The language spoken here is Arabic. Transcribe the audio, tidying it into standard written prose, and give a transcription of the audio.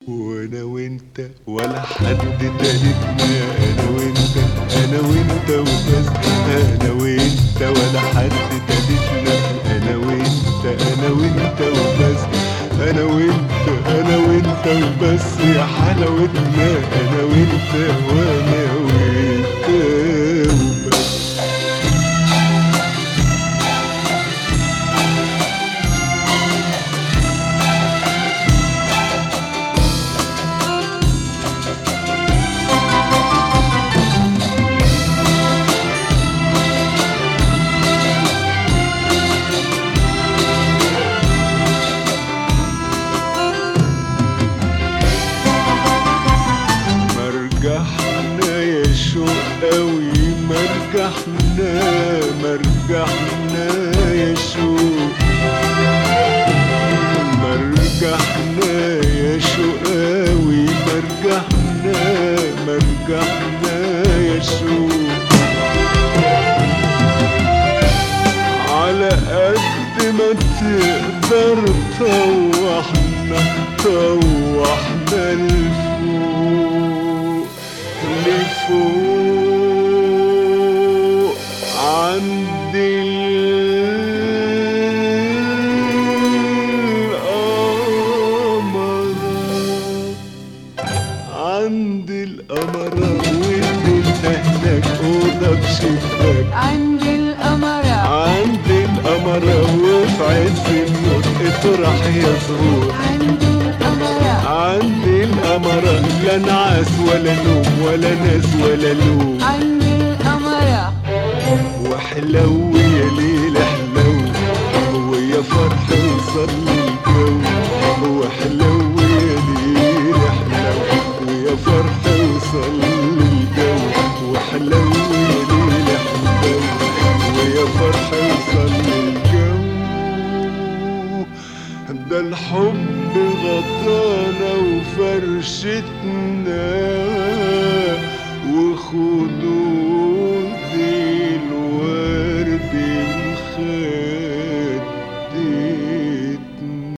وانا وانت ولا حد تالتنا، انا وانت انا وانت وبس، انا وانت ولا حد تالتنا، انا وانت انا وانت وبس، انا وانت انا وانت وبس يا حلاوتنا، انا وانت وانا وانت وبس. مرجحنا يا شوق قوي، مرجحنا مرجحنا يا شوق، مرجحنا يا شوق قوي، مرجحنا مرجحنا يا شوق، على قد ما تقدر طوحنا طوحنا لفوق عند القمرة، عند القمرة ونزلنا هناك أوضة بشباك، عند القمرة عند القمرة وفي عز النور اطرح يا زهور، عند القمرة عند القمرة لا نعاس ولا نوم ولا ناس ولا لوم، عند القمرة وحلو يا ليل حلو، ويا فرح وصل الجو، وحلو يا ليل حلو، ويا فرح وصل الجو، وحلو يا ليل حلو، ويا فرح وصل الجو، ده الحب غطانا وفرشتنا وخدود